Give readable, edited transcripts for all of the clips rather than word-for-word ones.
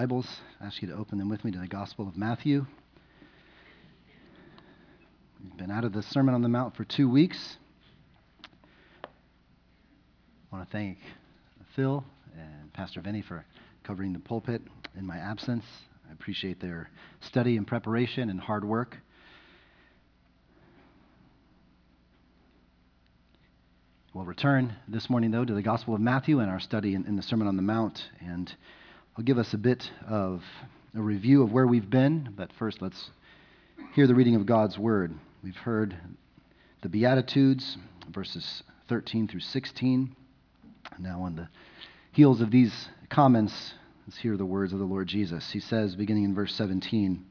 Bibles, I ask you to open them with me to the Gospel of Matthew. We've been out of the Sermon on the Mount for 2 weeks. I want to thank Phil and Pastor Vinny for covering the pulpit in my absence. I appreciate their study and preparation and hard work. We'll return this morning, though, to the Gospel of Matthew and our study in the Sermon on the Mount, and I'll give us a bit of a review of where we've been, but first let's hear the reading of God's Word. We've heard the Beatitudes, verses 13 through 16. Now on the heels of these comments, let's hear the words of the Lord Jesus. He says, beginning in verse 17,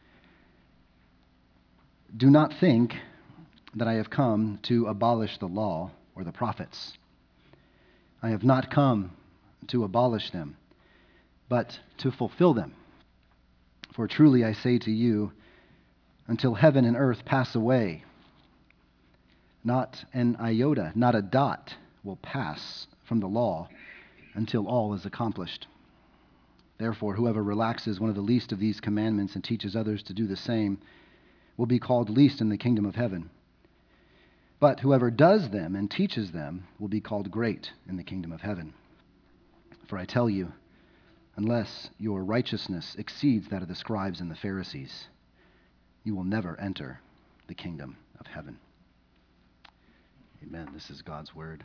"Do not think that I have come to abolish the law or the prophets. I have not come to abolish them, but to fulfill them. For truly I say to you, until heaven and earth pass away, not an iota, not a dot will pass from the law until all is accomplished. Therefore, whoever relaxes one of the least of these commandments and teaches others to do the same will be called least in the kingdom of heaven. But whoever does them and teaches them will be called great in the kingdom of heaven. For I tell you, unless your righteousness exceeds that of the scribes and the Pharisees, you will never enter the kingdom of heaven." Amen. This is God's word.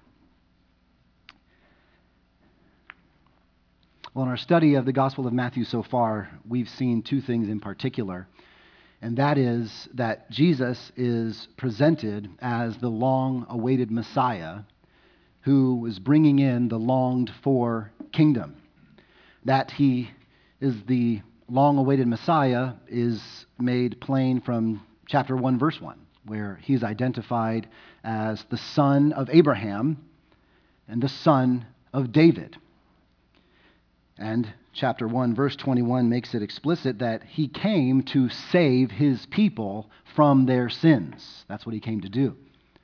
Well, in our study of the Gospel of Matthew so far, we've seen two things in particular, and that is that Jesus is presented as the long-awaited Messiah who is bringing in the longed-for kingdom. That he is the long-awaited Messiah is made plain from chapter 1, verse 1, where he's identified as the son of Abraham and the son of David. And chapter 1, verse 21 makes it explicit that he came to save his people from their sins. That's what he came to do.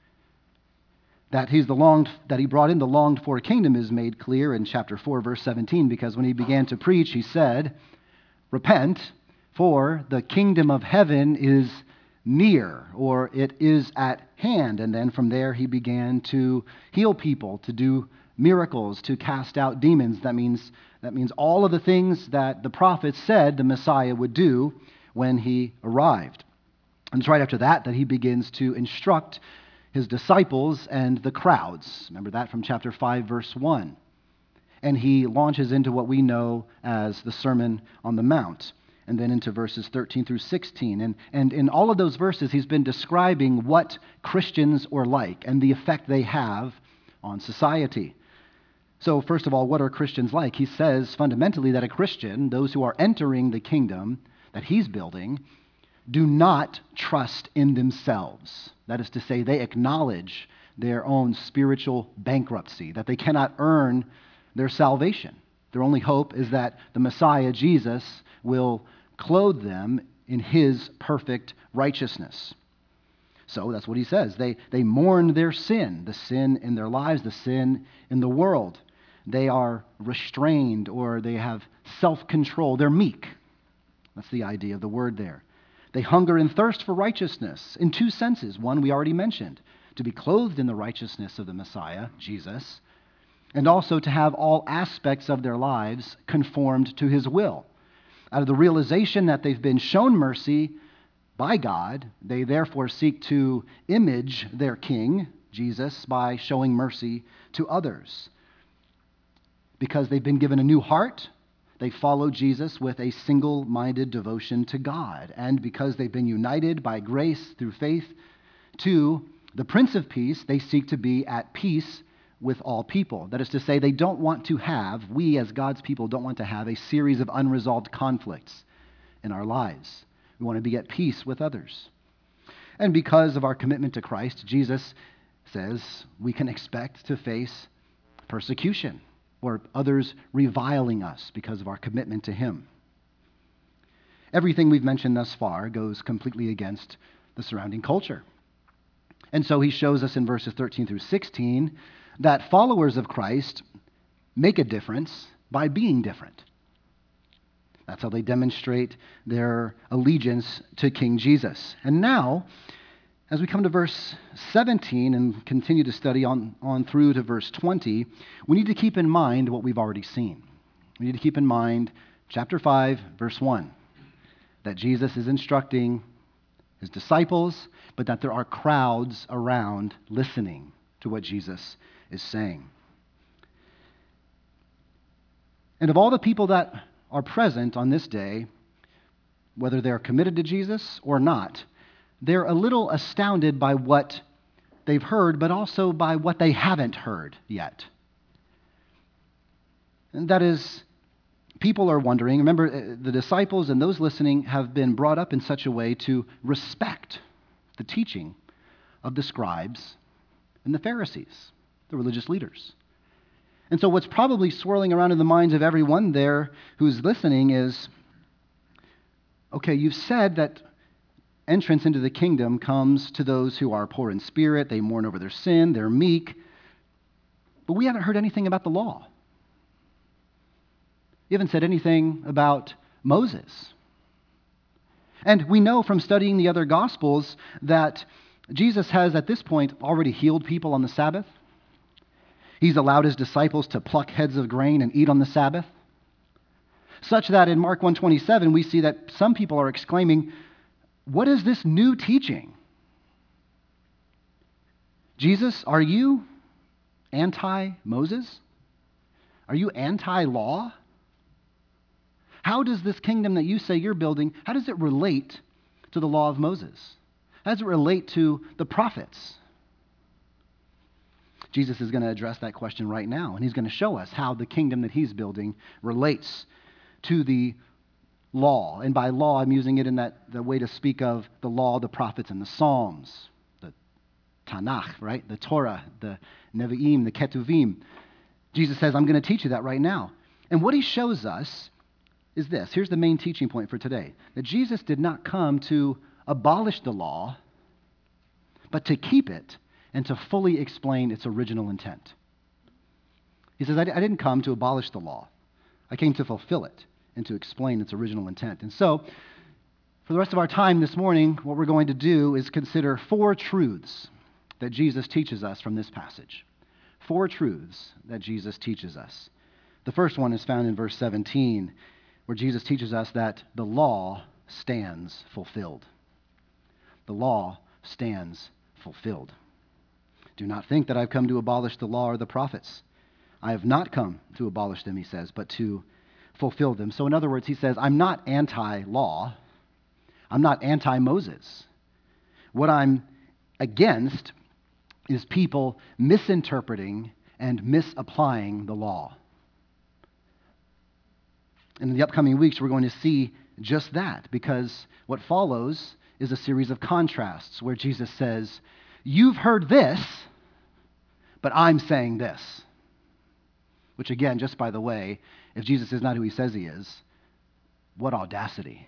That he brought in the longed-for kingdom is made clear in chapter 4, verse 17, because when he began to preach, he said, "Repent, for the kingdom of heaven is near," or it is at hand. And then from there, he began to heal people, to do miracles, to cast out demons. That means all of the things that the prophets said the Messiah would do when he arrived. And it's right after that he begins to instruct his disciples and the crowds. Remember that from chapter 5, verse 1. And he launches into what we know as the Sermon on the Mount, and then into verses 13 through 16. And in all of those verses, he's been describing what Christians are like and the effect they have on society. So first of all, what are Christians like? He says fundamentally that a Christian, those who are entering the kingdom that he's building, do not trust in themselves. That is to say, they acknowledge their own spiritual bankruptcy, that they cannot earn their salvation. Their only hope is that the Messiah, Jesus, will clothe them in his perfect righteousness. So that's what he says. They mourn their sin, the sin in their lives, the sin in the world. They are restrained, or they have self-control. They're meek. That's the idea of the word there. They hunger and thirst for righteousness in two senses. One we already mentioned, to be clothed in the righteousness of the Messiah, Jesus, and also to have all aspects of their lives conformed to his will. Out of the realization that they've been shown mercy by God, they therefore seek to image their King, Jesus, by showing mercy to others. Because they've been given a new heart, they follow Jesus with a single-minded devotion to God. And because they've been united by grace through faith to the Prince of Peace, they seek to be at peace with all people. That is to say, we as God's people don't want to have a series of unresolved conflicts in our lives. We want to be at peace with others. And because of our commitment to Christ, Jesus says we can expect to face persecution, or others reviling us because of our commitment to him. Everything we've mentioned thus far goes completely against the surrounding culture. And so he shows us in verses 13 through 16 that followers of Christ make a difference by being different. That's how they demonstrate their allegiance to King Jesus. And now, as we come to verse 17 and continue to study on through to verse 20, we need to keep in mind what we've already seen. We need to keep in mind chapter 5, verse 1, that Jesus is instructing his disciples, but that there are crowds around listening to what Jesus is saying. And of all the people that are present on this day, whether they're committed to Jesus or not, they're a little astounded by what they've heard, but also by what they haven't heard yet. And that is, people are wondering, remember, the disciples and those listening have been brought up in such a way to respect the teaching of the scribes and the Pharisees, the religious leaders. And so what's probably swirling around in the minds of everyone there who's listening is, okay, you've said that entrance into the kingdom comes to those who are poor in spirit, they mourn over their sin, they're meek, but we haven't heard anything about the law. You haven't said anything about Moses. And we know from studying the other Gospels that Jesus has at this point already healed people on the Sabbath. He's allowed his disciples to pluck heads of grain and eat on the Sabbath, such that in Mark 1:27 we see that some people are exclaiming, "What is this new teaching? Jesus, are you anti-Moses? Are you anti-law? How does this kingdom that you say you're building, how does it relate to the law of Moses? How does it relate to the prophets?" Jesus is going to address that question right now, and he's going to show us how the kingdom that he's building relates to the law. And by law, I'm using it in the way to speak of the law, the prophets, and the Psalms, the Tanakh, right? The Torah, the Nevi'im, the Ketuvim. Jesus says, I'm going to teach you that right now. And what he shows us is this. Here's the main teaching point for today. That Jesus did not come to abolish the law, but to keep it and to fully explain its original intent. He says, I didn't come to abolish the law. I came to fulfill it and to explain its original intent. And so, for the rest of our time this morning, what we're going to do is consider 4 truths that Jesus teaches us from this passage. 4 truths that Jesus teaches us. The first one is found in verse 17, where Jesus teaches us that the law stands fulfilled. The law stands fulfilled. Do not think that I've come to abolish the law or the prophets. I have not come to abolish them, he says, but to fulfill them. So in other words, he says, I'm not anti-law. I'm not anti-Moses. What I'm against is people misinterpreting and misapplying the law. In the upcoming weeks, we're going to see just that, because what follows is a series of contrasts where Jesus says, you've heard this, but I'm saying this. Which again, just by the way, if Jesus is not who he says he is, what audacity.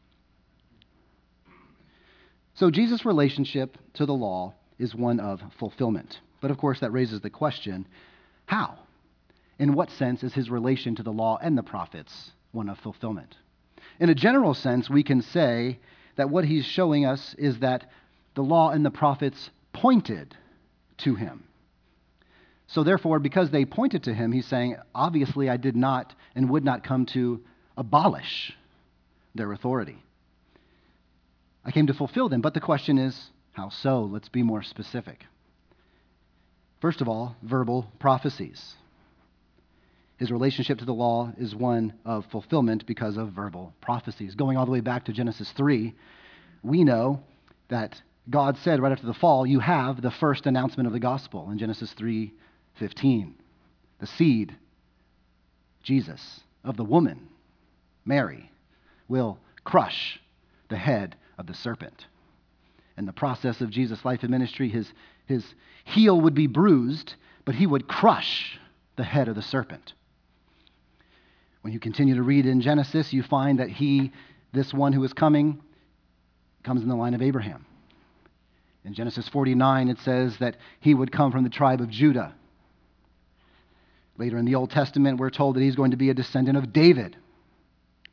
So Jesus' relationship to the law is one of fulfillment. But of course, that raises the question, how? In what sense is his relation to the law and the prophets one of fulfillment? In a general sense, we can say that what he's showing us is that the law and the prophets pointed to him. So therefore, because they pointed to him, he's saying, obviously I did not and would not come to abolish their authority. I came to fulfill them. But the question is, how so? Let's be more specific. First of all, verbal prophecies. His relationship to the law is one of fulfillment because of verbal prophecies. Going all the way back to Genesis 3, we know that God said right after the fall, you have the first announcement of the gospel in Genesis 3:15. The seed, Jesus, of the woman, Mary, will crush the head of the serpent. In the process of Jesus' life and ministry, his heel would be bruised, but he would crush the head of the serpent. When you continue to read in Genesis, you find that this one who is coming, comes in the line of Abraham. In Genesis 49, it says that he would come from the tribe of Judah. Later in the Old Testament, we're told that he's going to be a descendant of David.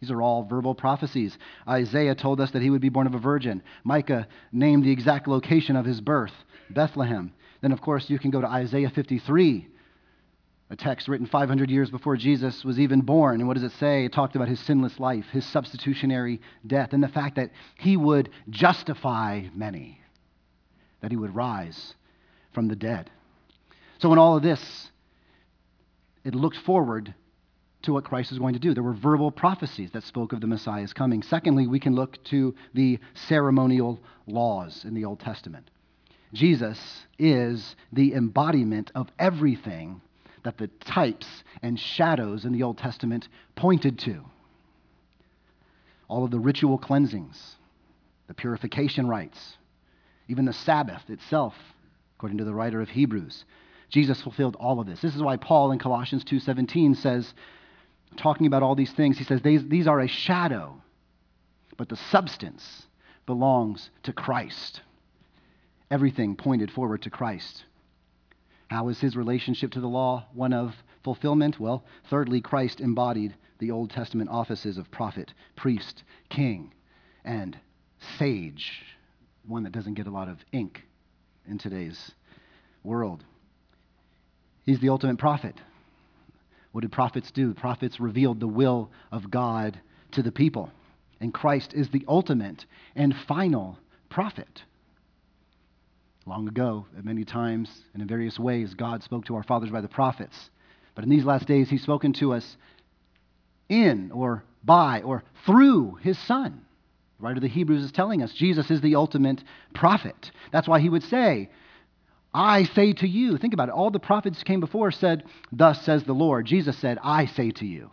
These are all verbal prophecies. Isaiah told us that he would be born of a virgin. Micah named the exact location of his birth, Bethlehem. Then, of course, you can go to Isaiah 53, a text written 500 years before Jesus was even born. And what does it say? It talked about his sinless life, his substitutionary death, and the fact that he would justify many, that he would rise from the dead. So in all of this, it looked forward to what Christ was going to do. There were verbal prophecies that spoke of the Messiah's coming. Secondly, we can look to the ceremonial laws in the Old Testament. Jesus is the embodiment of everything that the types and shadows in the Old Testament pointed to. All of the ritual cleansings, the purification rites, even the Sabbath itself, according to the writer of Hebrews. Jesus fulfilled all of this. This is why Paul in Colossians 2:17 says, talking about all these things, he says, these are a shadow, but the substance belongs to Christ. Everything pointed forward to Christ. How is his relationship to the law one of fulfillment? Well, thirdly, Christ embodied the Old Testament offices of prophet, priest, king, and sage, one that doesn't get a lot of ink in today's world. He's the ultimate prophet. What did prophets do? Prophets revealed the will of God to the people. And Christ is the ultimate and final prophet. Long ago, at many times and in various ways, God spoke to our fathers by the prophets. But in these last days, he's spoken to us in or by or through his Son. The writer of the Hebrews is telling us Jesus is the ultimate prophet. That's why he would say, I say to you. Think about it. All the prophets who came before said, thus says the Lord. Jesus said, I say to you.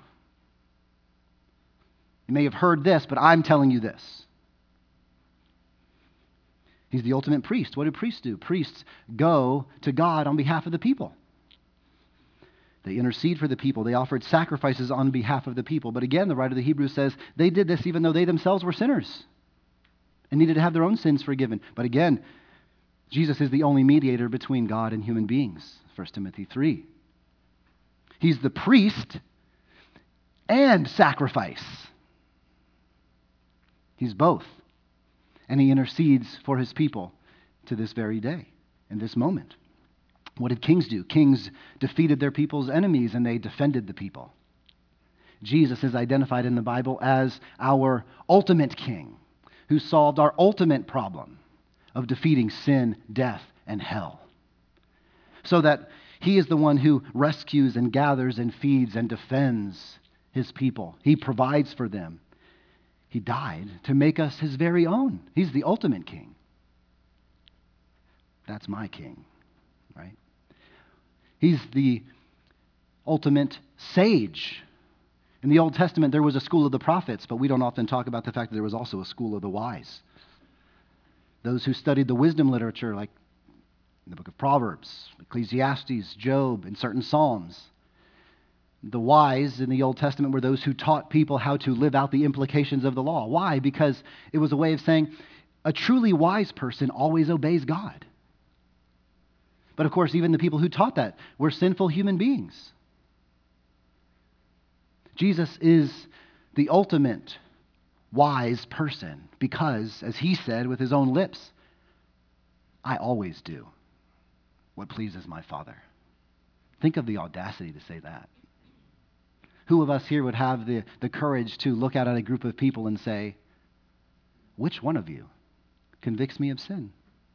You may have heard this, but I'm telling you this. He's the ultimate priest. What do priests do? Priests go to God on behalf of the people. They intercede for the people. They offered sacrifices on behalf of the people. But again, the writer of the Hebrews says they did this even though they themselves were sinners and needed to have their own sins forgiven. But again, Jesus is the only mediator between God and human beings, 1 Timothy 3. He's the priest and sacrifice. He's both. And he intercedes for his people to this very day, in this moment. What did kings do? Kings defeated their people's enemies and they defended the people. Jesus is identified in the Bible as our ultimate king who solved our ultimate problem of defeating sin, death, and hell. So that he is the one who rescues and gathers and feeds and defends his people. He provides for them. He died to make us his very own. He's the ultimate king. That's my king, right? He's the ultimate sage. In the Old Testament, there was a school of the prophets, but we don't often talk about the fact that there was also a school of the wise. Those who studied the wisdom literature, like in the book of Proverbs, Ecclesiastes, Job, and certain Psalms. The wise in the Old Testament were those who taught people how to live out the implications of the law. Why? Because it was a way of saying a truly wise person always obeys God. But of course, even the people who taught that were sinful human beings. Jesus is the ultimate wise person because, as he said with his own lips, I always do what pleases my Father. Think of the audacity to say that. Who of us here would have the courage to look out at a group of people and say, which one of you convicts me of sin?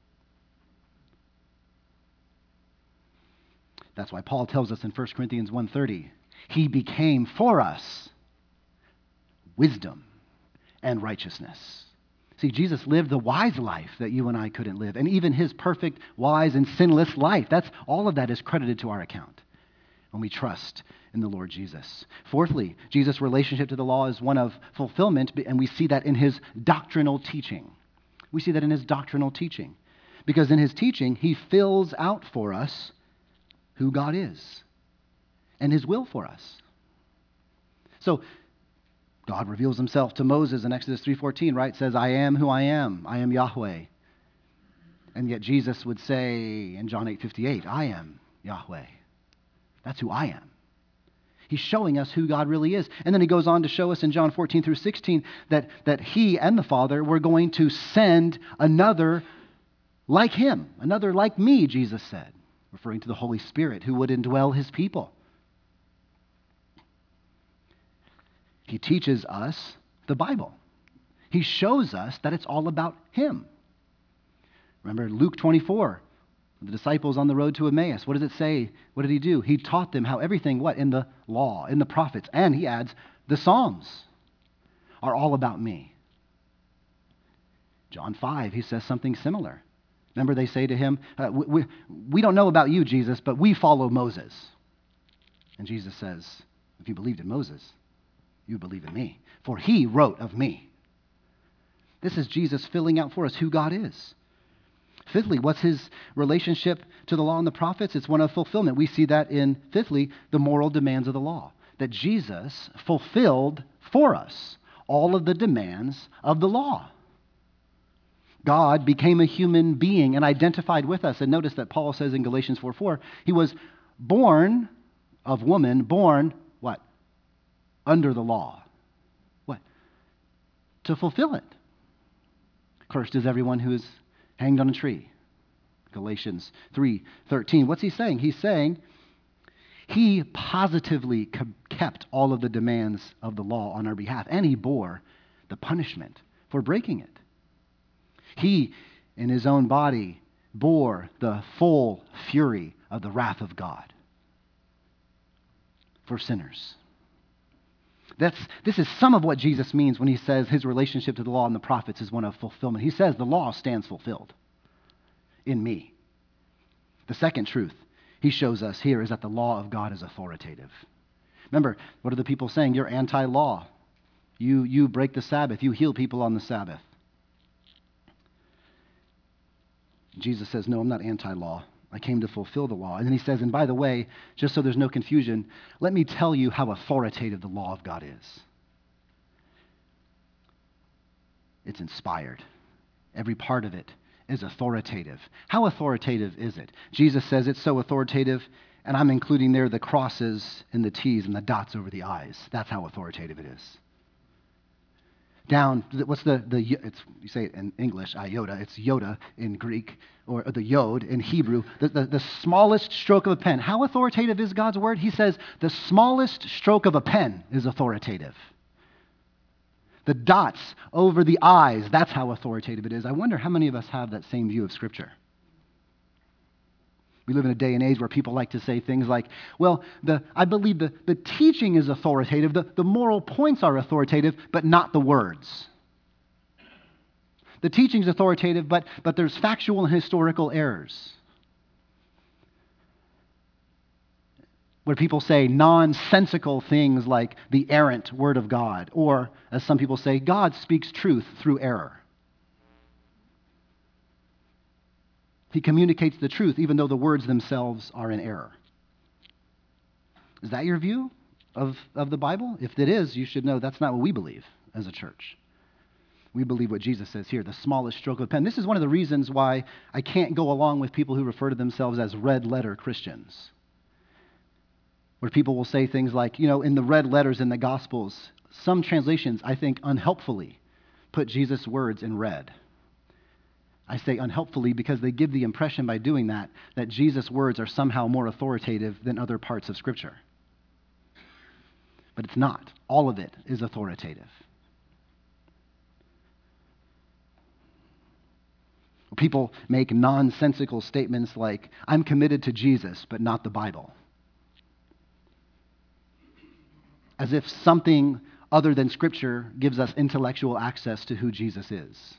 That's why Paul tells us in 1 Corinthians 1:30, he became for us wisdom and righteousness. See, Jesus lived the wise life that you and I couldn't live. And even his perfect, wise, and sinless life, all of that is credited to our account when we trust in the Lord Jesus. Fourthly, Jesus' relationship to the law is one of fulfillment, and we see that in his doctrinal teaching. We see that in his doctrinal teaching. Because in his teaching, he fills out for us who God is and his will for us. So, God reveals himself to Moses in Exodus 3:14, right? It says, I am who I am Yahweh. And yet Jesus would say in John 8:58, I am Yahweh. That's who I am. He's showing us who God really is. And then he goes on to show us in John 14 through 16 that he and the Father were going to send another like him, another like me, Jesus said, referring to the Holy Spirit who would indwell his people. He teaches us the Bible. He shows us that it's all about him. Remember Luke 24, the disciples on the road to Emmaus. What does it say? What did he do? He taught them how everything, in the law, in the prophets, and he adds, the Psalms are all about me. John 5, he says something similar. Remember they say to him, we don't know about you, Jesus, but we follow Moses. And Jesus says, if you believed in Moses, you believe in me, for he wrote of me. This is Jesus filling out for us who God is. Fifthly, what's his relationship to the law and the prophets? It's one of fulfillment. We see that in, fifthly, the moral demands of the law, that Jesus fulfilled for us all of the demands of the law. God became a human being and identified with us. And notice that Paul says in Galatians 4:4, he was born of woman, born, what? Under the law. What? To fulfill it. Cursed is everyone who is hanged on a tree. Galatians 3:13. What's he saying? He's saying he positively kept all of the demands of the law on our behalf, and he bore the punishment for breaking it. He, in his own body, bore the full fury of the wrath of God for sinners. This is some of what Jesus means when he says his relationship to the law and the prophets is one of fulfillment. He says the law stands fulfilled in me. The second truth he shows us here is that the law of God is authoritative. Remember, what are the people saying? You're anti-law. You break the Sabbath. You heal people on the Sabbath. Jesus says, no, I'm not anti-law. I came to fulfill the law. And then he says, and by the way, just so there's no confusion, let me tell you how authoritative the law of God is. It's inspired. Every part of it is authoritative. How authoritative is it? Jesus says it's so authoritative, and I'm including there the crosses and the T's and the dots over the I's. That's how authoritative it is. Down, what's you say it in English, iota, it's yoda in Greek, or the yod in Hebrew, the smallest stroke of a pen. How authoritative is God's word? He says the smallest stroke of a pen is authoritative. The dots over the I's, that's how authoritative it is. I wonder how many of us have that same view of Scripture. We live in a day and age where people like to say things like, well, I believe the teaching is authoritative, the moral points are authoritative, but not the words. The teaching is authoritative, but there's factual and historical errors. Where people say nonsensical things like the errant word of God, or as some people say, God speaks truth through error. He communicates the truth even though the words themselves are in error. Is that your view of the Bible? If it is, you should know that's not what we believe as a church. We believe what Jesus says here, the smallest stroke of a pen. This is one of the reasons why I can't go along with people who refer to themselves as red letter Christians. Where people will say things like, in the red letters in the Gospels, some translations, I think, unhelpfully put Jesus' words in red. I say unhelpfully because they give the impression by doing that Jesus' words are somehow more authoritative than other parts of Scripture. But it's not. All of it is authoritative. People make nonsensical statements like, I'm committed to Jesus, but not the Bible. As if something other than Scripture gives us intellectual access to who Jesus is.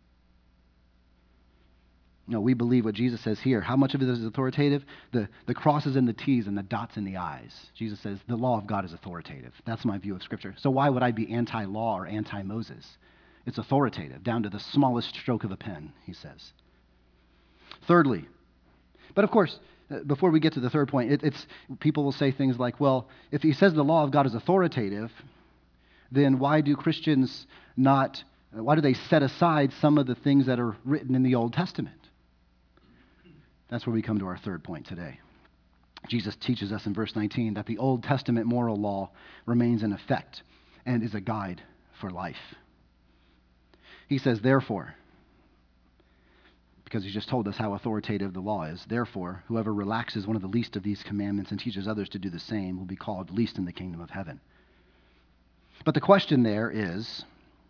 No, we believe what Jesus says here. How much of it is authoritative? The crosses and the T's and the dots and the I's. Jesus says the law of God is authoritative. That's my view of Scripture. So why would I be anti-law or anti-Moses? It's authoritative, down to the smallest stroke of a pen, he says. Thirdly, but of course, before we get to the third point, people will say things like, well, if he says the law of God is authoritative, then why do Christians why do they set aside some of the things that are written in the Old Testament? That's where we come to our third point today. Jesus teaches us in verse 19 that the Old Testament moral law remains in effect and is a guide for life. He says, therefore, because he just told us how authoritative the law is, therefore, whoever relaxes one of the least of these commandments and teaches others to do the same will be called least in the kingdom of heaven. But the question there is,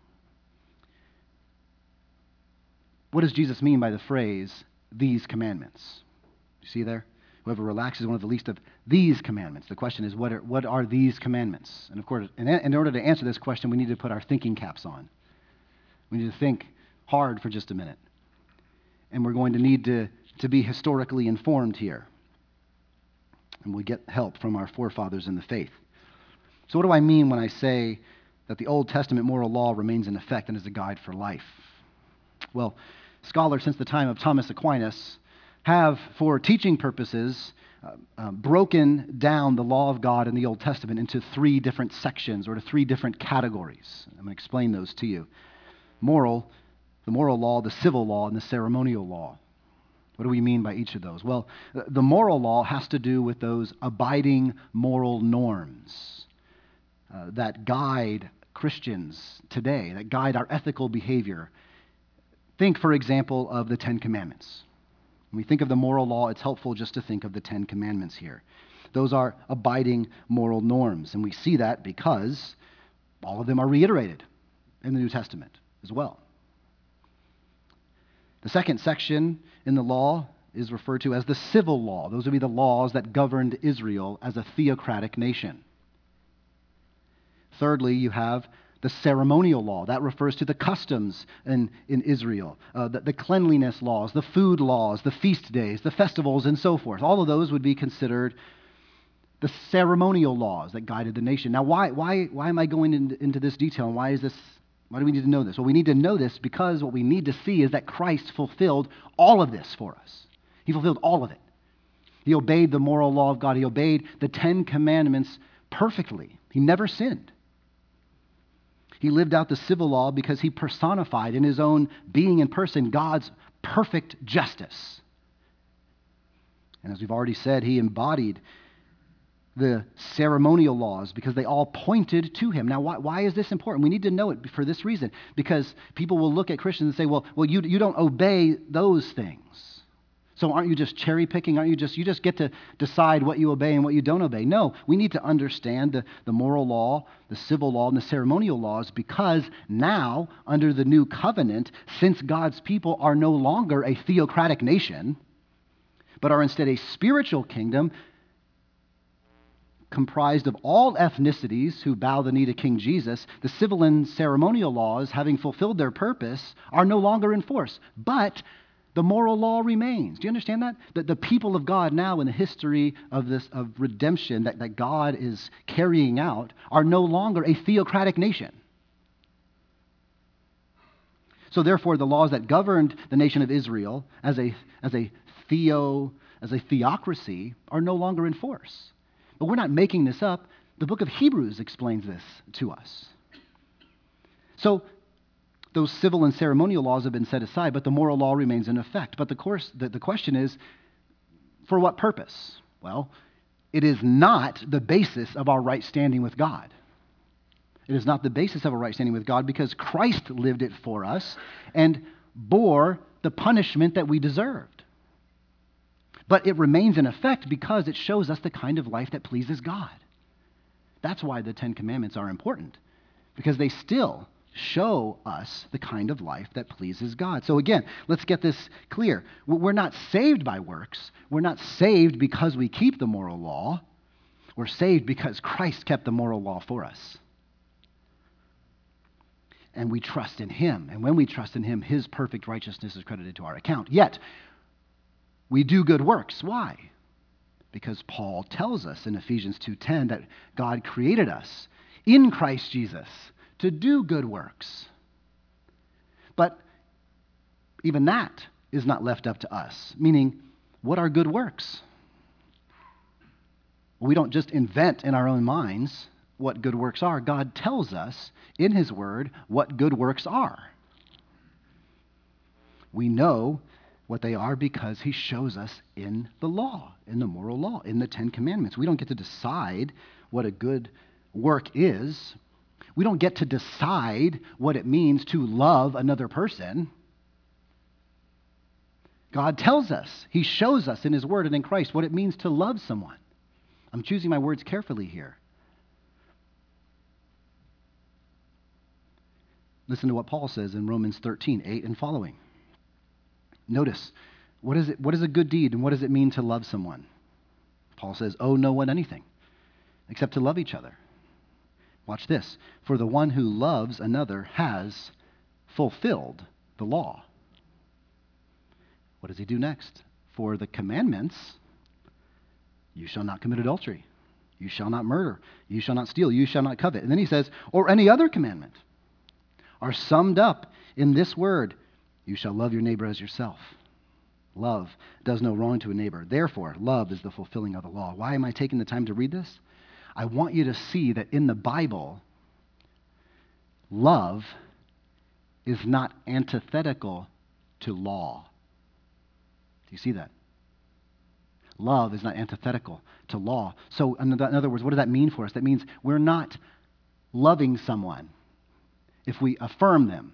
what does Jesus mean by the phrase, these commandments? You see there? Whoever relaxes one of the least of these commandments. The question is, what are these commandments? And of course, in order to answer this question, we need to put our thinking caps on. We need to think hard for just a minute. And we're going to need to be historically informed here. And we get help from our forefathers in the faith. So what do I mean when I say that the Old Testament moral law remains in effect and is a guide for life? Well, scholars since the time of Thomas Aquinas have, for teaching purposes, broken down the law of God in the Old Testament into three different sections or to three different categories. I'm going to explain those to you. The moral law, the civil law, and the ceremonial law. What do we mean by each of those? Well, the moral law has to do with those abiding moral norms that guide Christians today, that guide our ethical behavior. Think, for example, of the Ten Commandments. When we think of the moral law, it's helpful just to think of the Ten Commandments here. Those are abiding moral norms, and we see that because all of them are reiterated in the New Testament as well. The second section in the law is referred to as the civil law. Those would be the laws that governed Israel as a theocratic nation. Thirdly, you have the ceremonial law. That refers to the customs in Israel, the cleanliness laws, the food laws, the feast days, the festivals, and so forth. All of those would be considered the ceremonial laws that guided the nation. Now, why am I going into this detail, and why do we need to know this? Well, we need to know this because what we need to see is that Christ fulfilled all of this for us. He fulfilled all of it. He obeyed the moral law of God. He obeyed the Ten Commandments perfectly. He never sinned. He lived out the civil law because he personified in his own being and person God's perfect justice. And as we've already said, he embodied the ceremonial laws because they all pointed to him. Now, why is this important? We need to know it for this reason, because people will look at Christians and say, well, you don't obey those things. So aren't you just cherry picking? You just get to decide what you obey and what you don't obey? No, we need to understand the moral law, the civil law, and the ceremonial laws, because now, under the new covenant, since God's people are no longer a theocratic nation, but are instead a spiritual kingdom comprised of all ethnicities who bow the knee to King Jesus, the civil and ceremonial laws, having fulfilled their purpose, are no longer in force. But the moral law remains. Do you understand that? That the people of God now in the history of redemption that God is carrying out are no longer a theocratic nation. So therefore, the laws that governed the nation of Israel as a theocracy are no longer in force. But we're not making this up. The book of Hebrews explains this to us. So those civil and ceremonial laws have been set aside, but the moral law remains in effect. But the question is, for what purpose? Well, it is not the basis of our right standing with God. It is not the basis of our right standing with God because Christ lived it for us and bore the punishment that we deserved. But it remains in effect because it shows us the kind of life that pleases God. That's why the Ten Commandments are important, because they still show us the kind of life that pleases God. So again, let's get this clear. We're not saved by works. We're not saved because we keep the moral law. We're saved because Christ kept the moral law for us. And we trust in him. And when we trust in him, his perfect righteousness is credited to our account. Yet, we do good works. Why? Because Paul tells us in Ephesians 2:10 that God created us in Christ Jesus to do good works. But even that is not left up to us, meaning, what are good works? Well, we don't just invent in our own minds what good works are. God tells us in his word what good works are. We know what they are because he shows us in the law, in the moral law, in the Ten Commandments. We don't get to decide what a good work is. We don't get to decide what it means to love another person. God tells us, he shows us in his word and in Christ what it means to love someone. I'm choosing my words carefully here. Listen to what Paul says in Romans 13:8 and following. Notice, what is a good deed and what does it mean to love someone? Paul says, owe no one anything except to love each other. Watch this. For the one who loves another has fulfilled the law. What does he do next? For the commandments, you shall not commit adultery. You shall not murder. You shall not steal. You shall not covet. And then he says, or any other commandment are summed up in this word, you shall love your neighbor as yourself. Love does no wrong to a neighbor. Therefore, love is the fulfilling of the law. Why am I taking the time to read this? I want you to see that in the Bible, love is not antithetical to law. Do you see that? Love is not antithetical to law. So in other words, what does that mean for us? That means we're not loving someone if we affirm them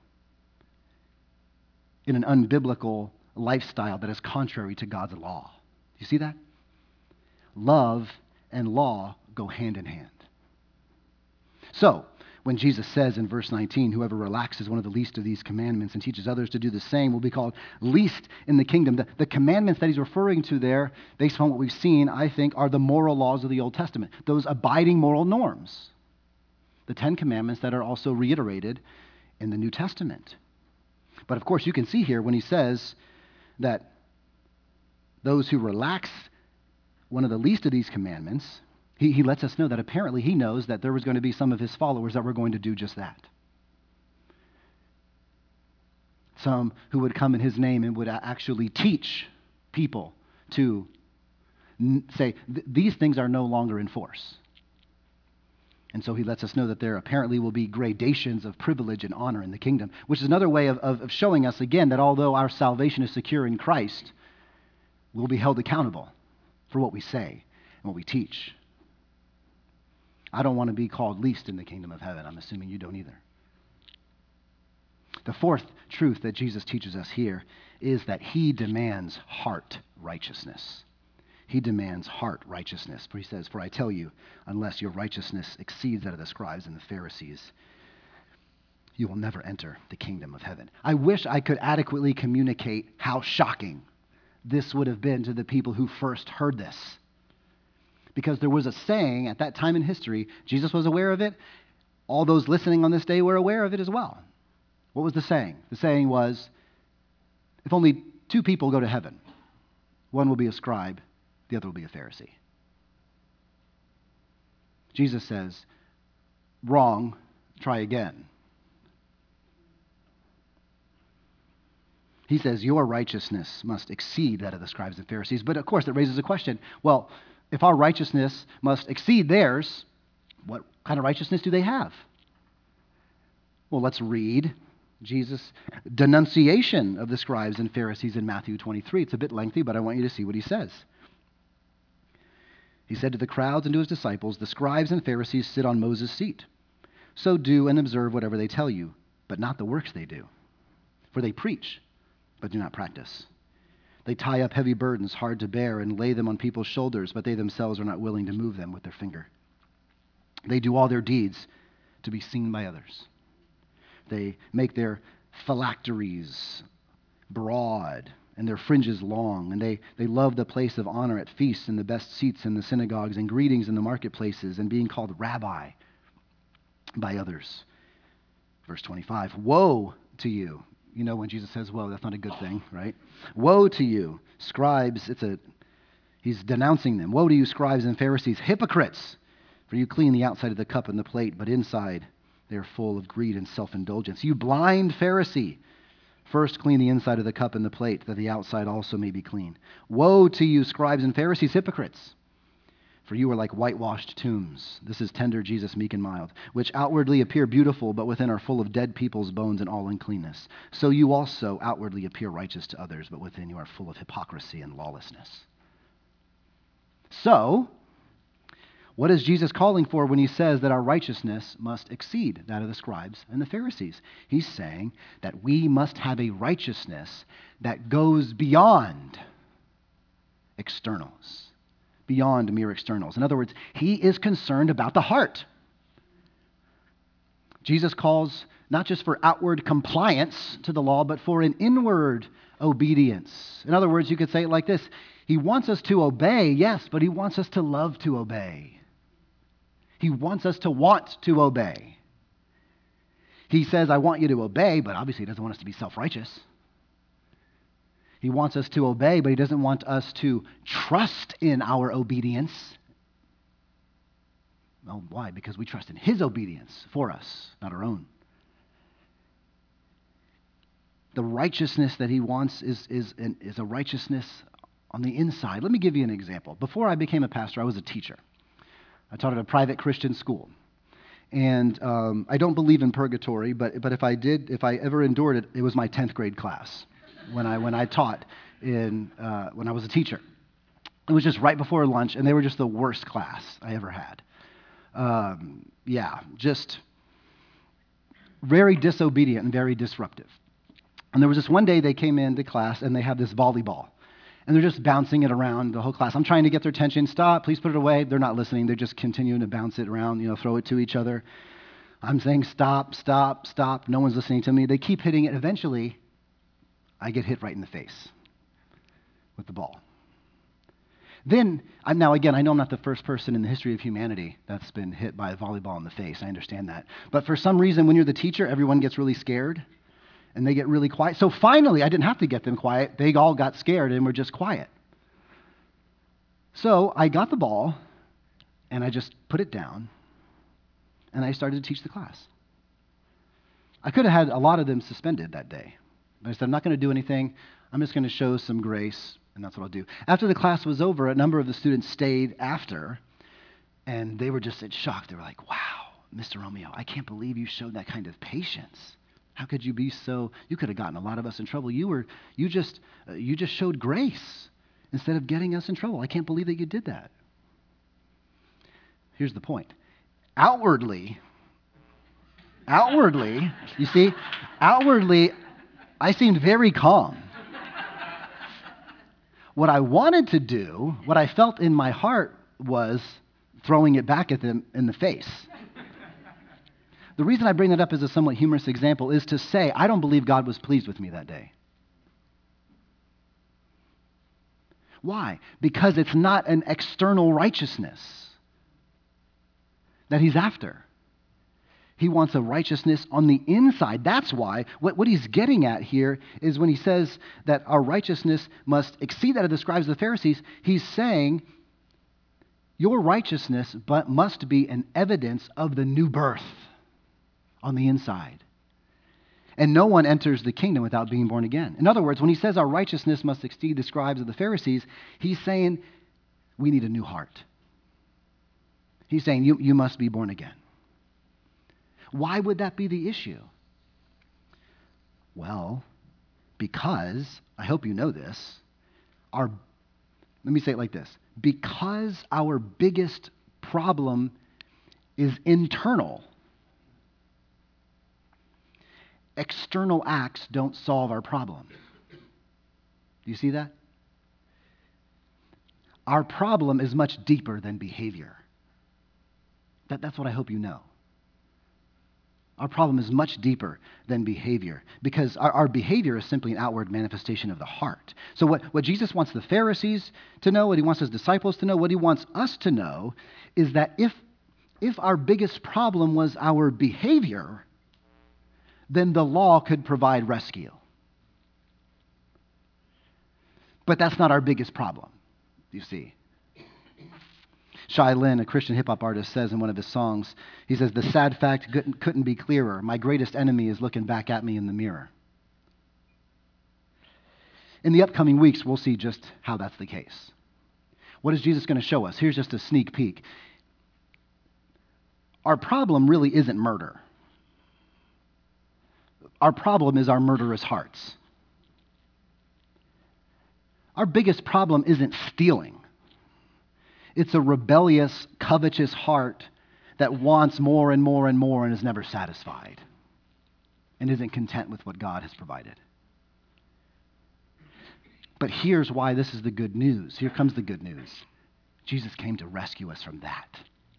in an unbiblical lifestyle that is contrary to God's law. Do you see that? Love and law go hand in hand. So, when Jesus says in verse 19, whoever relaxes one of the least of these commandments and teaches others to do the same will be called least in the kingdom. The commandments that he's referring to there, based on what we've seen, I think, are the moral laws of the Old Testament, those abiding moral norms. The Ten Commandments that are also reiterated in the New Testament. But of course, you can see here when he says that those who relax one of the least of these commandments, he lets us know that apparently he knows that there was going to be some of his followers that were going to do just that. Some who would come in his name and would actually teach people to say, these things are no longer in force. And so he lets us know that there apparently will be gradations of privilege and honor in the kingdom, which is another way of showing us again that although our salvation is secure in Christ, we'll be held accountable for what we say and what we teach. I don't want to be called least in the kingdom of heaven. I'm assuming you don't either. The fourth truth that Jesus teaches us here is that he demands heart righteousness. He demands heart righteousness. For he says, for I tell you, unless your righteousness exceeds that of the scribes and the Pharisees, you will never enter the kingdom of heaven. I wish I could adequately communicate how shocking this would have been to the people who first heard this. Because there was a saying at that time in history, Jesus was aware of it, all those listening on this day were aware of it as well. What was the saying? The saying was, if only two people go to heaven, one will be a scribe, the other will be a Pharisee. Jesus says, wrong, try again. He says, your righteousness must exceed that of the scribes and Pharisees. But of course, it raises a question. Well, if our righteousness must exceed theirs, what kind of righteousness do they have? Well, let's read Jesus' denunciation of the scribes and Pharisees in Matthew 23. It's a bit lengthy, but I want you to see what he says. He said to the crowds and to his disciples, the scribes and Pharisees sit on Moses' seat. So do and observe whatever they tell you, but not the works they do. For they preach, but do not practice. They tie up heavy burdens hard to bear and lay them on people's shoulders, but they themselves are not willing to move them with their finger. They do all their deeds to be seen by others. They make their phylacteries broad and their fringes long, and they love the place of honor at feasts and the best seats in the synagogues and greetings in the marketplaces and being called rabbi by others. Verse 25, woe to you. You know when Jesus says woe, that's not a good thing, right? Woe to you, scribes. He's denouncing them. Woe to you, scribes and Pharisees, hypocrites, for you clean the outside of the cup and the plate, but inside they are full of greed and self-indulgence. You blind Pharisee, first clean the inside of the cup and the plate, that the outside also may be clean. Woe to you, scribes and Pharisees, hypocrites, For you are like whitewashed tombs. This is tender Jesus, meek and mild, which outwardly appear beautiful, but within are full of dead people's bones and all uncleanness. So you also outwardly appear righteous to others, but within you are full of hypocrisy and lawlessness. So, what is Jesus calling for when he says that our righteousness must exceed that of the scribes and the Pharisees? He's saying that we must have a righteousness that goes beyond externals. Beyond mere externals. In other words, he is concerned about the heart. Jesus calls not just for outward compliance to the law, but for an inward obedience. In other words, you could say it like this. He wants us to obey, yes, but he wants us to love to obey. He wants us to want to obey. He says, I want you to obey, but obviously he doesn't want us to be self-righteous. He wants us to obey, but he doesn't want us to trust in our obedience. Well, why? Because we trust in his obedience for us, not our own. The righteousness that he wants is a righteousness on the inside. Let me give you an example. Before I became a pastor, I was a teacher. I taught at a private Christian school. And I don't believe in purgatory, but if I ever endured it, it was my 10th grade class. When I taught when I was a teacher. It was just right before lunch, and they were just the worst class I ever had. Just very disobedient and very disruptive. And there was this one day they came into class, and they had this volleyball. And they're just bouncing it around the whole class. I'm trying to get their attention. Stop, please put it away. They're not listening. They're just continuing to bounce it around, throw it to each other. I'm saying stop, stop, stop. No one's listening to me. They keep hitting it. Eventually, I get hit right in the face with the ball. Then, I know I'm not the first person in the history of humanity that's been hit by a volleyball in the face. I understand that. But for some reason, when you're the teacher, everyone gets really scared, and they get really quiet. So finally, I didn't have to get them quiet. They all got scared and were just quiet. So I got the ball, and I just put it down, and I started to teach the class. I could have had a lot of them suspended that day. I said, I'm not going to do anything. I'm just going to show some grace, and that's what I'll do. After the class was over, a number of the students stayed after, and they were just in shock. They were like, wow, Mr. Romeo, I can't believe you showed that kind of patience. How could you be so, you could have gotten a lot of us in trouble. You just showed grace instead of getting us in trouble. I can't believe that you did that. Here's the point. Outwardly, you see, I seemed very calm. What I wanted to do, what I felt in my heart was throwing it back at them in the face. The reason I bring that up as a somewhat humorous example is to say I don't believe God was pleased with me that day. Why? Because it's not an external righteousness that he's after. He wants a righteousness on the inside. That's why what he's getting at here is when he says that our righteousness must exceed that of the scribes and the Pharisees, he's saying your righteousness must be an evidence of the new birth on the inside. And no one enters the kingdom without being born again. In other words, when he says our righteousness must exceed the scribes of the Pharisees, he's saying we need a new heart. He's saying you must be born again. Why would that be the issue? Well, because, I hope you know this, let me say it like this. Because our biggest problem is internal, external acts don't solve our problem. Do you see that? Our problem is much deeper than behavior. That's what I hope you know. Our problem is much deeper than behavior because our behavior is simply an outward manifestation of the heart. So what Jesus wants the Pharisees to know, what he wants his disciples to know, what he wants us to know is that if our biggest problem was our behavior, then the law could provide rescue. But that's not our biggest problem, you see. Shai Linne, a Christian hip-hop artist, says in one of his songs, he says, the sad fact couldn't be clearer. My greatest enemy is looking back at me in the mirror. In the upcoming weeks, we'll see just how that's the case. What is Jesus going to show us? Here's just a sneak peek. Our problem really isn't murder. Our problem is our murderous hearts. Our biggest problem isn't stealing. It's a rebellious, covetous heart that wants more and more and more and is never satisfied and isn't content with what God has provided. But here's why this is the good news. Here comes the good news. Jesus came to rescue us from that.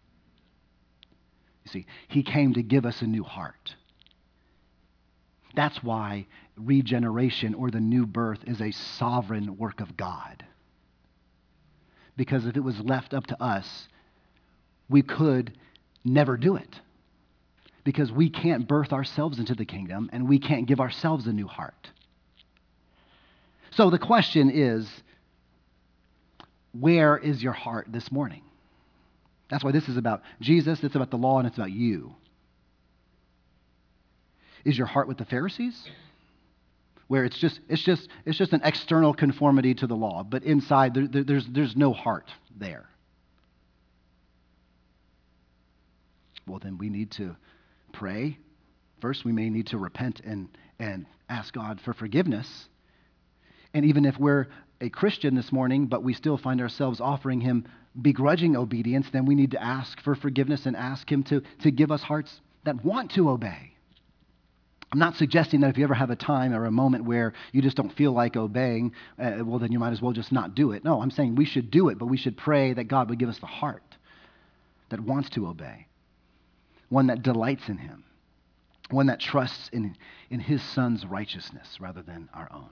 You see, he came to give us a new heart. That's why regeneration or the new birth is a sovereign work of God. Because if it was left up to us, we could never do it. Because we can't birth ourselves into the kingdom and we can't give ourselves a new heart. So the question is, where is your heart this morning? That's why this is about Jesus, it's about the law, and it's about you. Is your heart with the Pharisees? Where it's just an external conformity to the law, but inside there's no heart there. Well, then we need to pray. First, we may need to repent and ask God for forgiveness. And even if we're a Christian this morning, but we still find ourselves offering him begrudging obedience, then we need to ask for forgiveness and ask him to give us hearts that want to obey. I'm not suggesting that if you ever have a time or a moment where you just don't feel like obeying, well, then you might as well just not do it. No, I'm saying we should do it, but we should pray that God would give us the heart that wants to obey, one that delights in him, one that trusts in his son's righteousness rather than our own.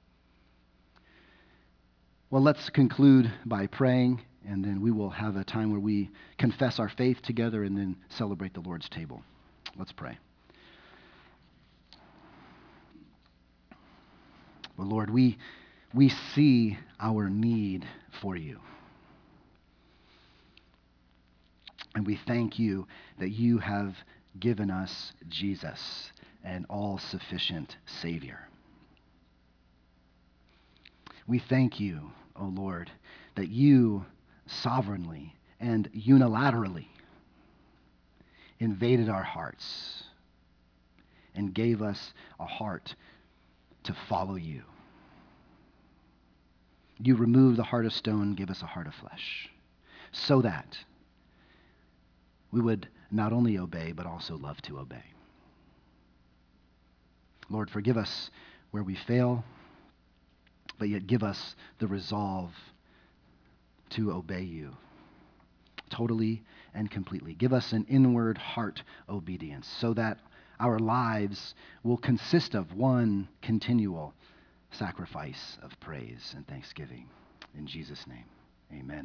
Well, let's conclude by praying, and then we will have a time where we confess our faith together and then celebrate the Lord's table. Let's pray. Well, Lord, we see our need for you. And we thank you that you have given us Jesus, an all-sufficient Savior. We thank you, O Lord, that you sovereignly and unilaterally invaded our hearts and gave us a heart to follow you. You removed the heart of stone, give us a heart of flesh, so that we would not only obey, but also love to obey. Lord, forgive us where we fail, but yet give us the resolve to obey you totally and completely. Give us an inward heart obedience so that our lives will consist of one continual sacrifice of praise and thanksgiving. In Jesus' name, amen.